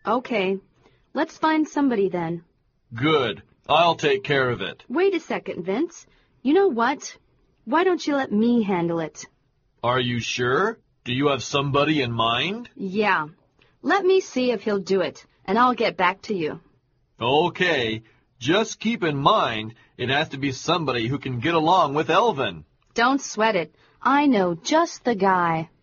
Okay. Let's find somebody then. Good. I'll take care of it. Wait a second, Vince. You know what? Why don't you let me handle it? Are you sure? Do you have somebody in mind? Yeah. Let me see if he'll do it, and I'll get back to you. Okay. Just keep in mind, it has to be somebody who can get along with Elvin. Don't sweat it. I know just the guy.